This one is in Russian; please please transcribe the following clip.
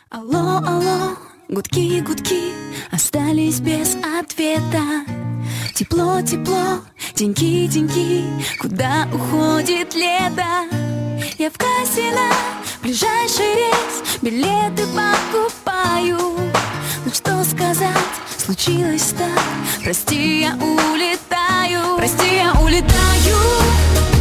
Алло, алло, гудки, гудки остались без ответа. Тепло, тепло, деньки, деньги, куда уходит лето? Я в кассе на ближайший рейс билеты покупаю. Ну что сказать, случилось так. Прости, я улетаю. Прости, я улетаю.